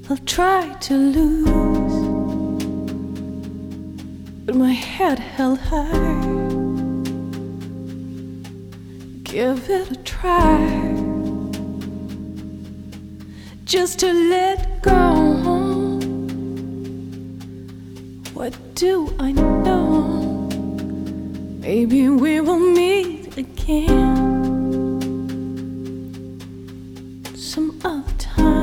I'll try to lose, but my head held high. Give it a try, just to let go. What do I know? Maybe we will meet again.